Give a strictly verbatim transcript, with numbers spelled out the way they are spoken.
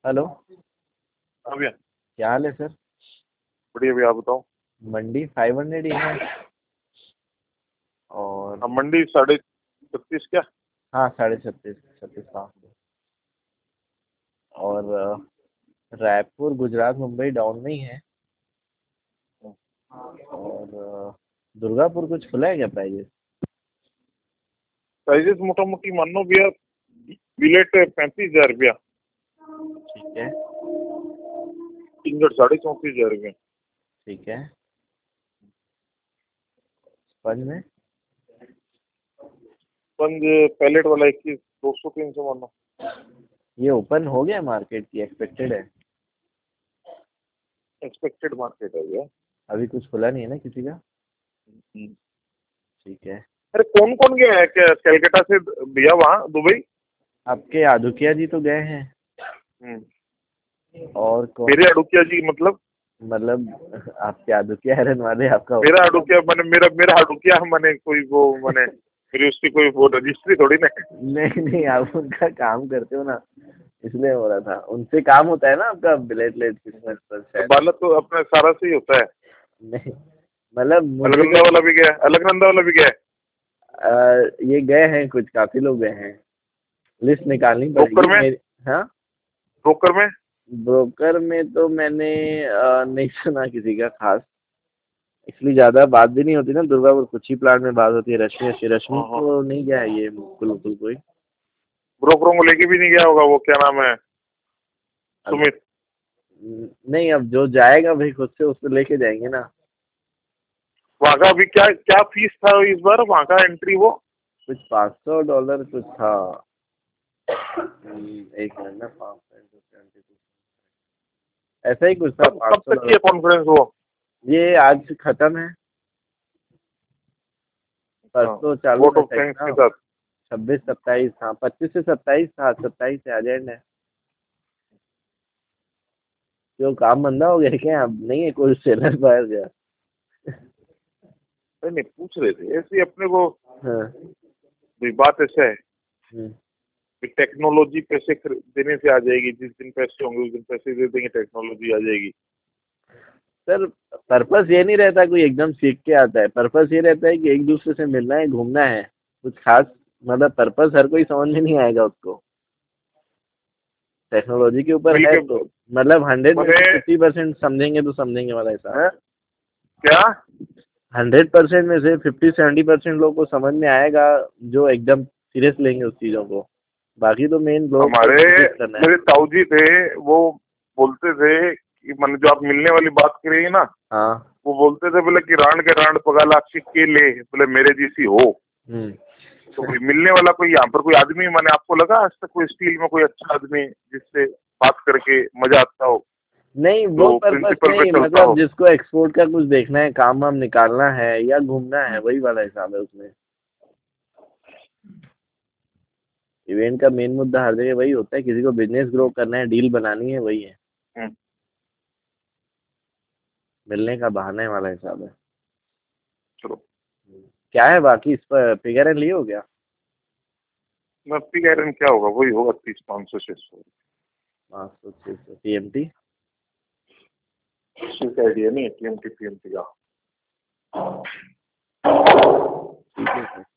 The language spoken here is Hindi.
हेलो। हाँ भैया। क्या हाल है सर? बढ़िया भैया, आप बताओ। मंडी फाइव हंड्रेड ही है। और अब मंडी साढ़े छत्तीस क्या? हाँ, साढ़े छत्तीस छत्तीस का। और अ, रायपुर गुजरात मुंबई डाउन में ही है। और अ, दुर्गापुर कुछ खुला है क्या प्राइजेस? प्राइजेस मोटा मोटी मान लो भैया, बिलेट पैंतीस हजार रुपया, ठीक है। इंगट साढ़े चौंतीस हजार रुपया। ठीक है। स्पंज में? स्पंज पैलेट वाला इक्कीस, दो सौ तीन सौ मान लो। ये ओपन हो गया मार्केट की एक्सपेक्टेड है? एक्सपेक्टेड मार्केट है भैया। अभी कुछ खुला नहीं है ना किसी का? हम्म। ठीक है। अरे कौन कौन गया है क्या कलकत्ता से भैया वहाँ दुबई? आपके आदुकिया जी तो गए हैं। हम्म। और कौन? मेरे अडुकिया जी मतलब? मतलब आपके आदुकिया हैरन वाले आपका मेरा होगा। अडुकिया मैंने मेरा मेरा अडुकिया मैंने कोई वो मैंने मेरी उसकी कोई वो रजिस्ट्री थोड़ी ना है। नहीं नहीं, आप उनका काम करते हो ना, इसलिए हो रहा था। उनसे काम होता है ना आपका ब्लेटलेट फिटनेस पर शायद। बालक तो अपना सारा से ही होता है। नहीं, मतलब मुझे अलकनंदा वाला भी गया है, अलकनंदा वाला भी गया है। अ, ये गए हैं, कुछ काफी लोग गए हैं। लिस्ट निकालनी ब्रोकर पड़ेगी में मेरी। हाँ। ब्रोकर में ब्रोकर में तो मैंने अ, नहीं सुना किसी का खास। इसलिए ज्यादा बात भी नहीं होती ना, दुर्गापुर कुछ ही प्लाट में बात होती है। रश्मि अच्छी रश्मि हाँ हाँ। तो नहीं गया है ये बिल्कुल बिल्कुल कोई। ब्रोकरों को लेके भी नहीं गया होगा, वो क्या नाम है, अब सुमित। नहीं, अब जो जाएगा भाई खुद से उसको लेके जाएंगे ना। वहाँ का अभी क्या क्या फीस था इस बार वहाँ का एंट्री वो? कुछ पाँच सौ डॉलर कुछ था। हम्म, एक मिनट ना, पाँच सौ ऐसा ही कुछ था, कब पाँच कब सौ तक की है डॉलर कॉन्फ्रेंस वो? ये आज खत्म है, परसों चालू वोट है ऑफ शायद थैंक्स ना। के साथ। छब्बीस सत्ताईस, हाँ पच्चीस से सत्ताईस था, सत्ताईस से एजेंड है। जो काम बंदा हो गया क्या? अब नहीं है कोई सेलर बाहर गया? नहीं नहीं, पूछ रहे थे ऐसे ही अपने को। हाँ। भाई बात ऐसा है हम्म। कि टेक्नोलॉजी पैसे खर- देने से आ जाएगी, जिस दिन पैसे होंगे उस दिन पैसे दे देंगे, टेक्नोलॉजी आ जाएगी। सर, पर्पस ये नहीं रहता कोई एकदम सीख के आता है। पर्पस ये रहता है कि एक दूसरे से मिलना है, घूमना है। कुछ खास मतलब पर्पस हर कोई समझ में नहीं आएगा उसको। टेक्नोलॉजी के ऊपर मिल है के तो मतलब हंड्रेड में से मैंने फिफ्टी परसेंट समझेंगे तो समझेंगे वाला हिसाब है है। क्या? हंड्रेड परसेंट में से फिफ्टी सेवेंटी परसेंट लोग को समझ में आएगा, जो एकदम सीरियस लेंगे उस चीज़ों को। बाकी तो मेन लोग को हमारे एजुकेट करना है। मेरे ताऊ जी थे, वो बोलते थे कि मन जो आप मिलने वाली बात करिए ना, हाँ। वो बोलते थे बोले कि रांड के रांड पगाला के ले बोले मेरे जैसी हो। हम्म। तो कोई मिलने वाला कोई यहाँ पर कोई आदमी मैंने आपको लगा आज तक कोई स्टील में कोई अच्छा आदमी जिससे बात करके मजा आता हो, नहीं, वो जो पर्पस प्रिंसिपल पे नहीं, चलता मतलब हो? जिसको एक्सपोर्ट का कुछ देखना है, काम वाम निकालना है या घूमना है, वही वाला हिसाब है उसमें। इवेंट का मेन मुद्दा हर जगह वही होता है, किसी को बिजनेस ग्रो करना है, डील बनानी है, वही है। हम्म। मिलने का बहाना है वाला हिसाब है। चलो। क्या है बाकी इस पर फिगर एंड लिए हो गया? नफ्ती का आयरन क्या होगा, वही होगा तीस पाँच सौ छह सौ। पाँच सौ छः सौ टीएमटी। इसका आइडिया नहीं है टीएमटी पीएमटी का। ठीक है सर।